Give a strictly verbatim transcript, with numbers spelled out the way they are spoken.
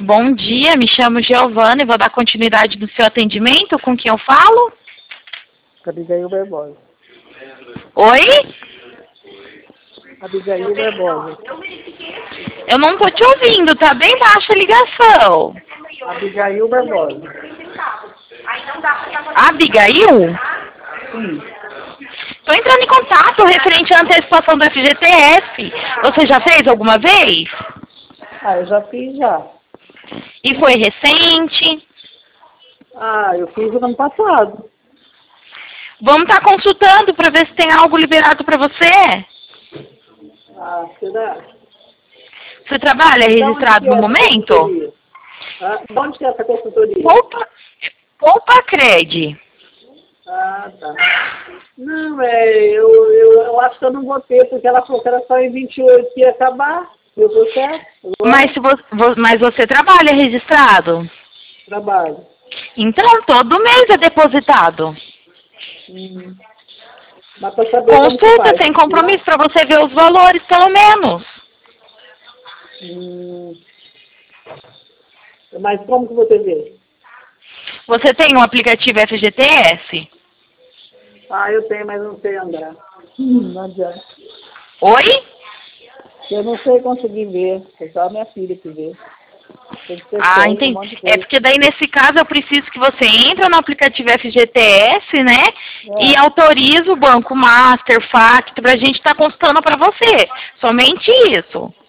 Bom dia, me chamo Giovana e vou dar continuidade no seu atendimento. Com quem eu falo? Abigail Barbosa. Oi? Abigail Barbosa. Eu não tô te ouvindo, tá bem baixa a ligação. Abigail Barbosa. Abigail? Sim. Tô entrando em contato referente à antecipação do F G T S. Você já fez alguma vez? Ah, eu já fiz já. E foi recente? Ah, eu fiz no ano passado. Vamos estar consultando para ver se tem algo liberado para você. Ah, será? Você trabalha registrado no momento? Ah, onde que é essa consultoria? Poupa, Poupa Cred. Ah, tá. Não, é, eu, eu, eu acho que eu não vou ter, porque ela falou que era só em vinte e oito que ia acabar. Eu tô certo? Agora, Mas, se vo, vo, mas você trabalha registrado? trabalho. Então, todo mês é depositado. Hum. Mas pra saber como que Consulta faz? sem compromisso para você ver os valores, pelo menos. Hum. Mas como que você vê? Você tem um aplicativo F G T S? Ah, eu tenho, mas não sei andar. Hum, não adianta. Oi? Eu não sei conseguir ver. É só a minha filha que vê. Tem que ter Ah, senha, um entendi. monte de É coisa. porque daí, nesse caso, eu preciso que você entre no aplicativo F G T S, né? É. E autorize o Banco Master, Facto, para a gente estar consultando para você. Somente isso.